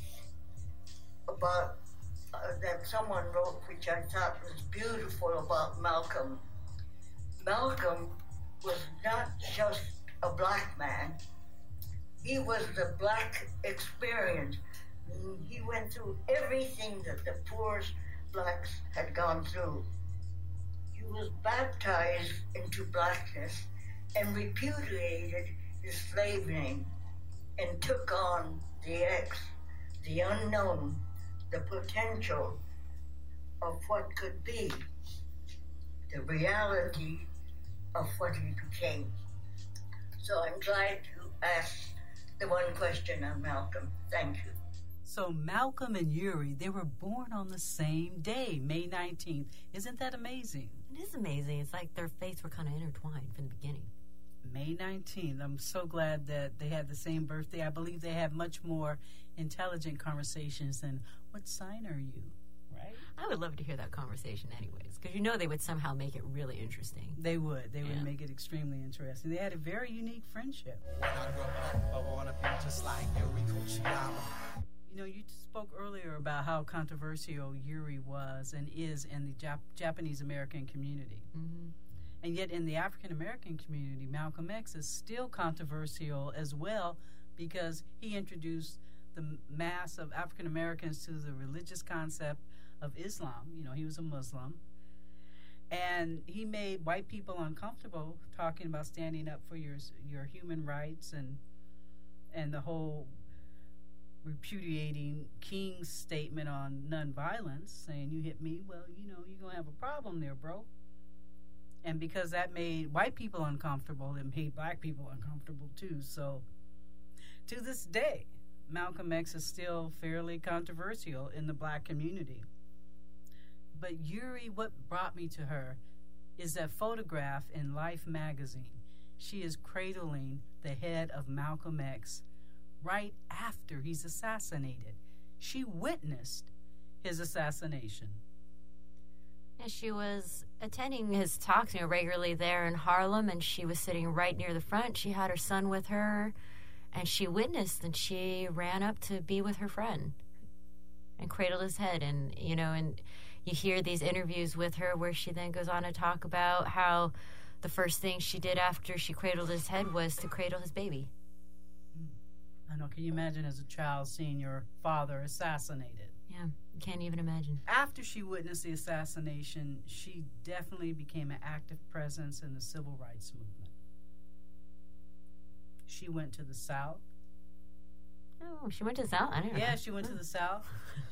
about that someone wrote, which I thought was beautiful about Malcolm. Malcolm was not just a black man. He was the black experience. He went through everything that the poorest blacks had gone through. He was baptized into blackness and repudiated his slave name and took on the X, the unknown, the potential of what could be, the reality of what he became. So I'm glad you asked the one question on Malcolm. Thank you. So Malcolm and Yuri, they were born on the same day, May 19th. Isn't that amazing? It is amazing. It's like their fates were kind of intertwined from the beginning. May 19th. I'm so glad that they had the same birthday. I believe they have much more intelligent conversations than, what sign are you? Right? I would love to hear that conversation anyways, because they would somehow make it really interesting. They would. They would make it extremely interesting. They had a very unique friendship. When I grow up, I want to be just like Yuri Kochiyama. You spoke earlier about how controversial Yuri was and is in the Japanese-American community. Mm-hmm. And yet in the African-American community, Malcolm X is still controversial as well, because he introduced the mass of African Americans to the religious concept of Islam. You know, he was a Muslim. And he made white people uncomfortable talking about standing up for your human rights and the whole repudiating King's statement on nonviolence, saying you hit me, well, you know, you're going to have a problem there, bro. And because that made white people uncomfortable, it made black people uncomfortable too. So to this day, Malcolm X is still fairly controversial in the black community. But Yuri, what brought me to her is that photograph in Life magazine. She is cradling the head of Malcolm X right after he's assassinated. She witnessed his assassination. And she was attending his talks, regularly there in Harlem, and she was sitting right near the front. She had her son with her, and she witnessed, and she ran up to be with her friend and cradled his head. And, and you hear these interviews with her where she then goes on to talk about how the first thing she did after she cradled his head was to cradle his baby. I know. Can you imagine as a child seeing your father assassinated? Yeah, you can't even imagine. After she witnessed the assassination, she definitely became an active presence in the civil rights movement. She went to the South. Oh, she went to the South? I didn't know. Yeah, she went to the South.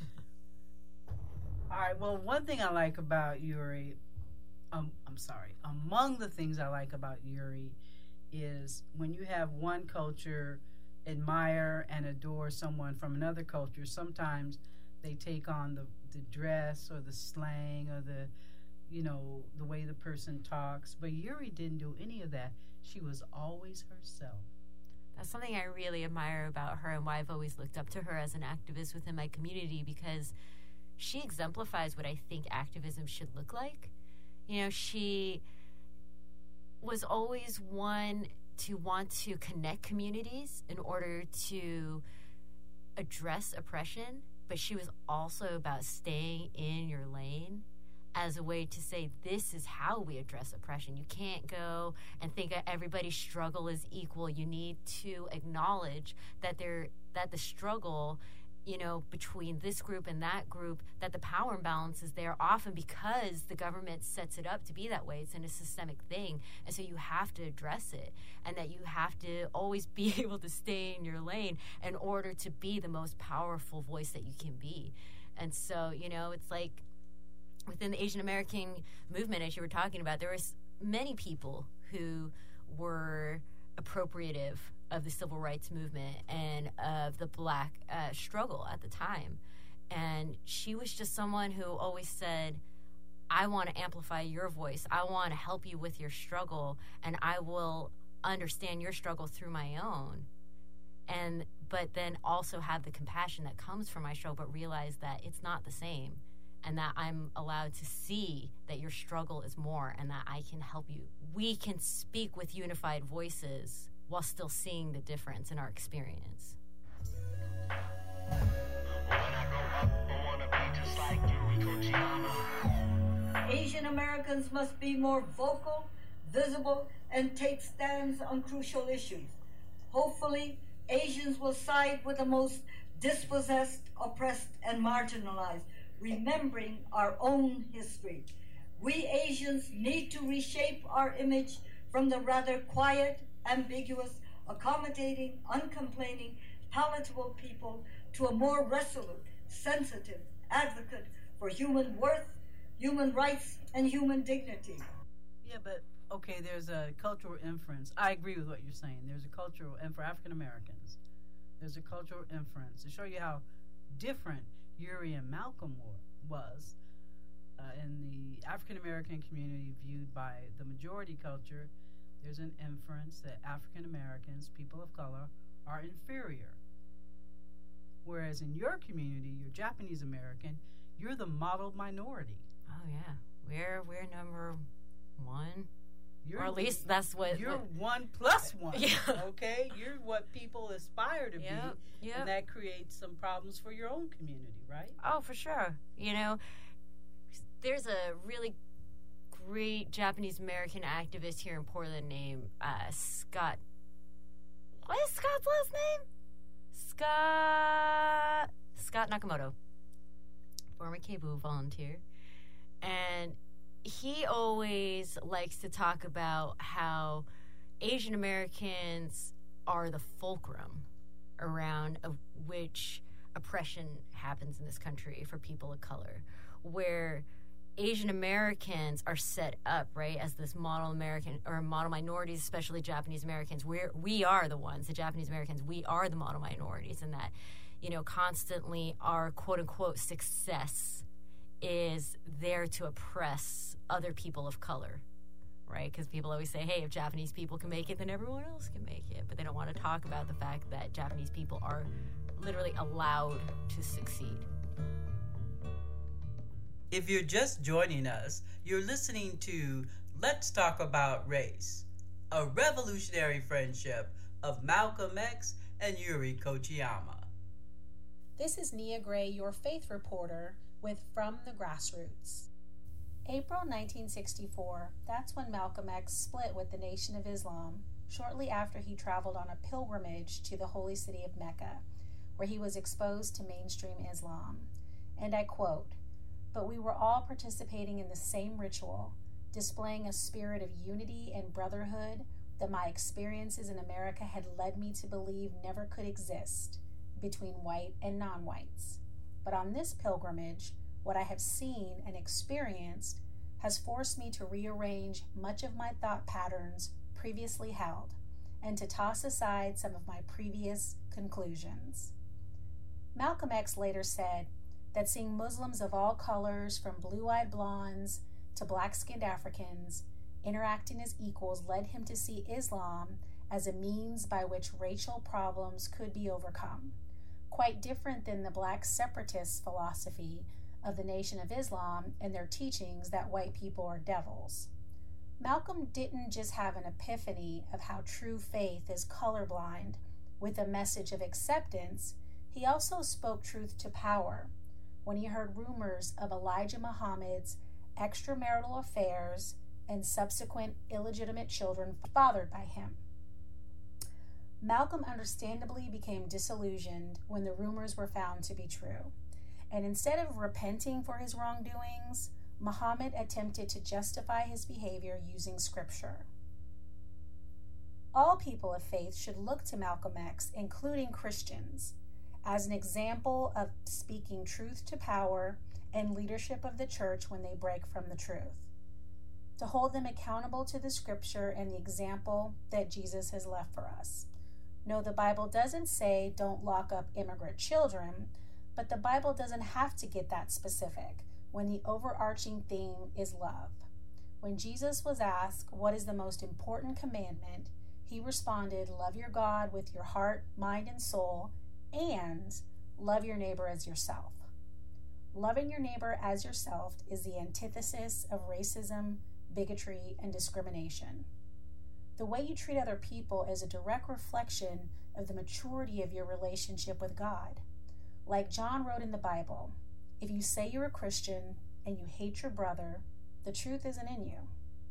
All right, well, one thing I like about Yuri, among the things I like about Yuri is when you have one culture admire and adore someone from another culture, sometimes they take on the dress or the slang or the way the person talks. But Yuri didn't do any of that. She was always herself. That's something I really admire about her and why I've always looked up to her as an activist within my community, because she exemplifies what I think activism should look like. She was always one to want to connect communities in order to address oppression, but she was also about staying in your lane as a way to say, this is how we address oppression. You can't go and think that everybody's struggle is equal. You need to acknowledge that the struggle, between this group and that group, that the power imbalance is there often because the government sets it up to be that way. It's in a systemic thing. And so you have to address it, and that you have to always be able to stay in your lane in order to be the most powerful voice that you can be. And so, it's like within the Asian American movement, as you were talking about, there was many people who were appropriative of the civil rights movement and of the black struggle at the time. And she was just someone who always said, I want to amplify your voice. I want to help you with your struggle, and I will understand your struggle through my own. But then also have the compassion that comes from my struggle, but realize that it's not the same, and that I'm allowed to see that your struggle is more, and that I can help you. We can speak with unified voices while still seeing the difference in our experience. Asian Americans must be more vocal, visible, and take stands on crucial issues. Hopefully, Asians will side with the most dispossessed, oppressed, and marginalized, remembering our own history. We Asians need to reshape our image from the rather quiet, ambiguous, accommodating, uncomplaining, palatable people to a more resolute, sensitive advocate for human worth, human rights, and human dignity. Yeah, but okay, there's a cultural inference. I agree with what you're saying. There's a cultural, and for African Americans, there's a cultural inference to show you how different Yuri and Malcolm was in the African American community viewed by the majority culture. There's an inference that African Americans, people of color, are inferior. Whereas in your community, you're Japanese American, you're the model minority. Oh yeah, we're number one. Or at least that's what you're. 1 plus 1. Yeah. Okay, you're what people aspire to be, and that creates some problems for your own community, right? Oh, for sure. There's a really great Japanese American activist here in Portland named Scott. What is Scott's last name? Scott Nakamoto, former KBOO volunteer. And he always likes to talk about how Asian Americans are the fulcrum around which oppression happens in this country for people of color, where Asian Americans are set up, right, as this model American or model minorities, especially Japanese Americans. We are the ones, the Japanese Americans, we are the model minorities, and that, you know, constantly our quote-unquote success is there to oppress other people of color, right? Because people always say, hey, if Japanese people can make it, then everyone else can make it. But they don't want to talk about the fact that Japanese people are literally allowed to succeed. If you're just joining us, you're listening to Let's Talk About Race, a revolutionary friendship of Malcolm X and Yuri Kochiyama. This is Nia Gray, your faith reporter, with From the Grassroots. April 1964, that's when Malcolm X split with the Nation of Islam, shortly after he traveled on a pilgrimage to the holy city of Mecca, where he was exposed to mainstream Islam. And I quote, "But we were all participating in the same ritual, displaying a spirit of unity and brotherhood that my experiences in America had led me to believe never could exist between white and non-whites. But on this pilgrimage, what I have seen and experienced has forced me to rearrange much of my thought patterns previously held and to toss aside some of my previous conclusions." Malcolm X later said that seeing Muslims of all colors, from blue-eyed blondes to black-skinned Africans, interacting as equals led him to see Islam as a means by which racial problems could be overcome, quite different than the black separatist philosophy of the Nation of Islam and their teachings that white people are devils. Malcolm didn't just have an epiphany of how true faith is colorblind with a message of acceptance, he also spoke truth to power when he heard rumors of Elijah Muhammad's extramarital affairs and subsequent illegitimate children fathered by him. Malcolm understandably became disillusioned when the rumors were found to be true, and instead of repenting for his wrongdoings, Muhammad attempted to justify his behavior using scripture. All people of faith should look to Malcolm X, including Christians, as an example of speaking truth to power and leadership of the church when they break from the truth, to hold them accountable to the scripture and the example that Jesus has left for us. No, the Bible doesn't say don't lock up immigrant children, but the Bible doesn't have to get that specific when the overarching theme is love. When Jesus was asked, what is the most important commandment, he responded, love your God with your heart, mind, and soul, and love your neighbor as yourself. Loving your neighbor as yourself is the antithesis of racism, bigotry, and discrimination. The way you treat other people is a direct reflection of the maturity of your relationship with God. Like John wrote in the Bible, if you say you're a Christian and you hate your brother, the truth isn't in you.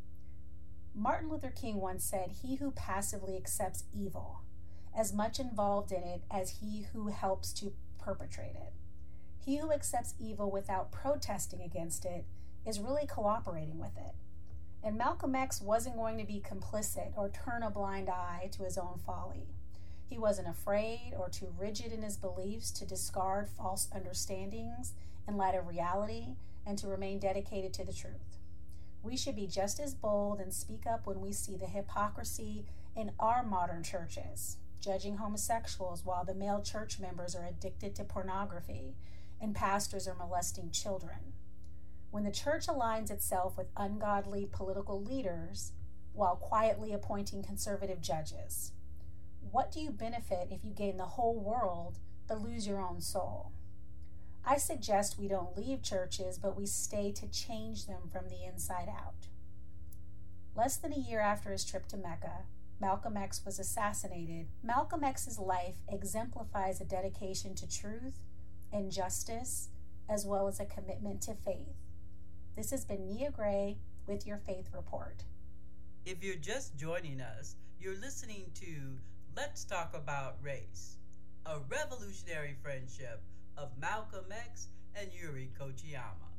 Martin Luther King once said, he who passively accepts evil as much involved in it as he who helps to perpetrate it. He who accepts evil without protesting against it is really cooperating with it. And Malcolm X wasn't going to be complicit or turn a blind eye to his own folly. He wasn't afraid or too rigid in his beliefs to discard false understandings in light of reality and to remain dedicated to the truth. We should be just as bold and speak up when we see the hypocrisy in our modern churches, judging homosexuals while the male church members are addicted to pornography and pastors are molesting children. When the church aligns itself with ungodly political leaders while quietly appointing conservative judges, what do you benefit if you gain the whole world but lose your own soul? I suggest we don't leave churches, but we stay to change them from the inside out. Less than a year after his trip to Mecca, Malcolm X was assassinated. Malcolm X's life exemplifies a dedication to truth and justice, as well as a commitment to faith. This has been Nia Gray with your Faith Report. If you're just joining us, you're listening to Let's Talk About Race, a revolutionary friendship of Malcolm X and Yuri Kochiyama.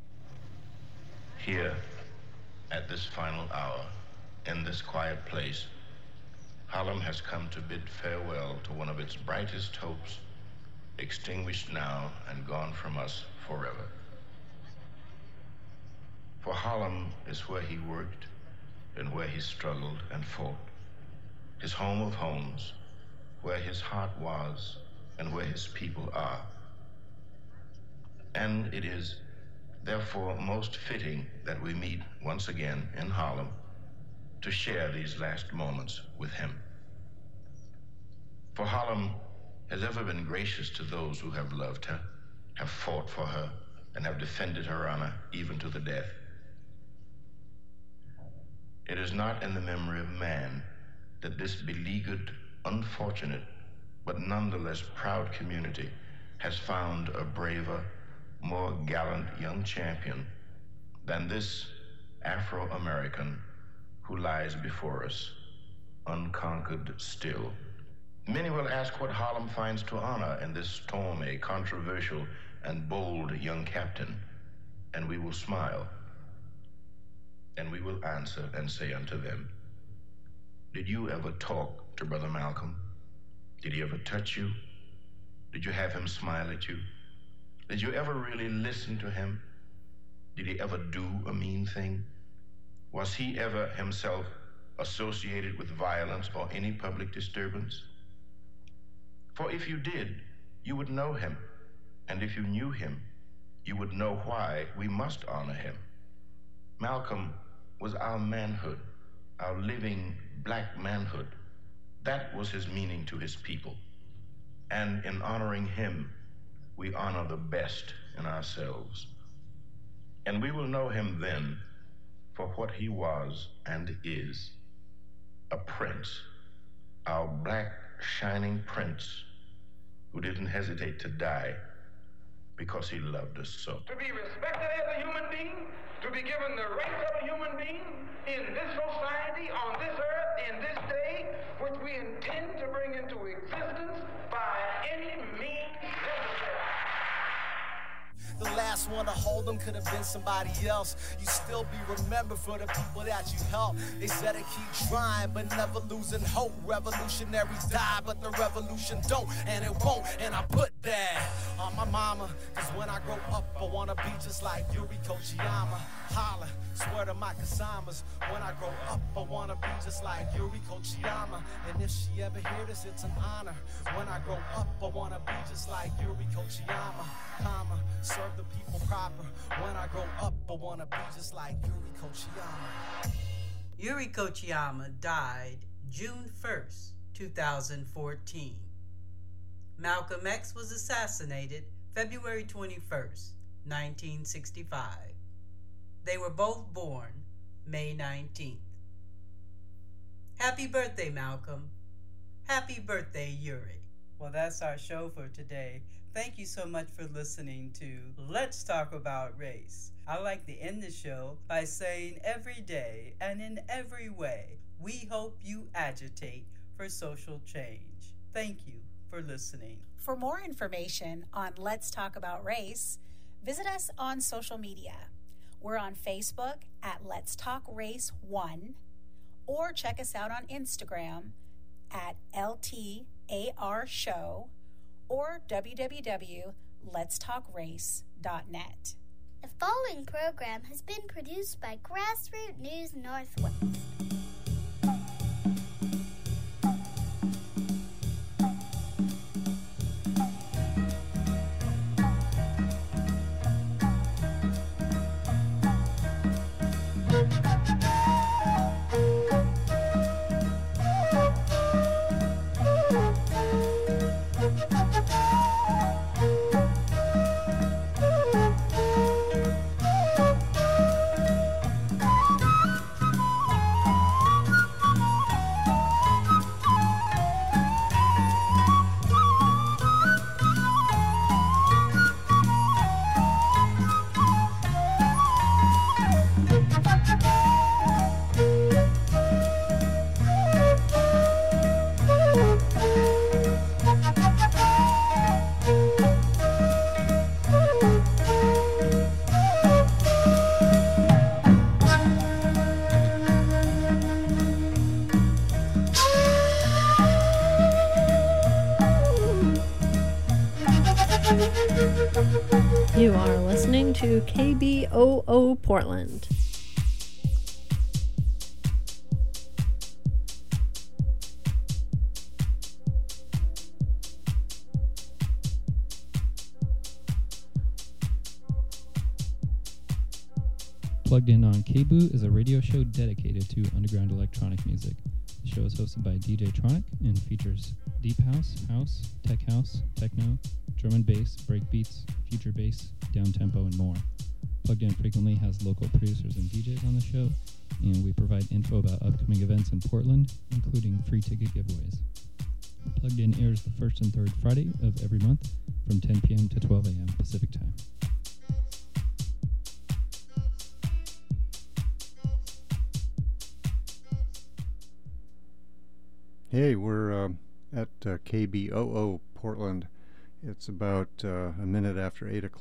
Here, at this final hour, in this quiet place, Harlem has come to bid farewell to one of its brightest hopes, extinguished now and gone from us forever. For Harlem is where he worked and where he struggled and fought, his home of homes, where his heart was and where his people are. And it is therefore most fitting that we meet once again in Harlem to share these last moments with him. For Harlem has ever been gracious to those who have loved her, have fought for her, and have defended her honor even to the death. It is not in the memory of man that this beleaguered, unfortunate, but nonetheless proud community has found a braver, more gallant young champion than this Afro-American who lies before us, unconquered still. Many will ask what Harlem finds to honor in this stormy, controversial, and bold young captain, and we will smile, and we will answer and say unto them, did you ever talk to Brother Malcolm? Did he ever touch you? Did you have him smile at you? Did you ever really listen to him? Did he ever do a mean thing? Was he ever himself associated with violence or any public disturbance? For if you did, you would know him. And if you knew him, you would know why we must honor him. Malcolm was our manhood, our living black manhood. That was his meaning to his people. And in honoring him, we honor the best in ourselves. And we will know him then for what he was and is, a prince, our black shining prince who didn't hesitate to die because he loved us so. To be respected as a human being, to be given the rights of a human being in this society, on this earth, in this day, which we intend to bring into existence by any means necessary. The last one to hold them could have been somebody else. You still be remembered for the people that you helped. They said to keep trying, but never losing hope. Revolutionaries die, but the revolution don't, and it won't. And I put that on my mama, cause when I grow up, I wanna be just like Yuri Kochiyama. Holla, swear to my Kasamas. When I grow up, I wanna be just like Yuri Kochiyama. And if she ever hear this, it's an honor. When I grow up, I wanna be just like Yuri Kochiyama. Serve the people proper. When I grow up, I wanna be just like Yuri Kochiyama. Yuri Kochiyama died June 1st, 2014. Malcolm X was assassinated February 21st, 1965. They were both born May 19th. Happy birthday, Malcolm. Happy birthday, Yuri. Well, that's our show for today. Thank you so much for listening to Let's Talk About Race. I like to end the show by saying every day and in every way, we hope you agitate for social change. Thank you for listening. For more information on Let's Talk About Race, visit us on social media. We're on Facebook at Let's Talk Race 1, or check us out on Instagram at LTAR Show, or www.letstalkrace.net. The following program has been produced by Grassroots News Northwest. You are listening to KBOO Portland. Plugged In on KBOO is a radio show dedicated to underground electronic music. The show is hosted by DJ Tronic and features deep house, tech house, techno, drum and bass, breakbeats, future bass, downtempo, and more. Plugged In frequently has local producers and DJs on the show, and we provide info about upcoming events in Portland, including free ticket giveaways. Plugged In airs the first and third Friday of every month from 10 p.m. to 12 a.m. Pacific Time. Hey, we're at KBOO Portland. It's about a minute after 8 o'clock.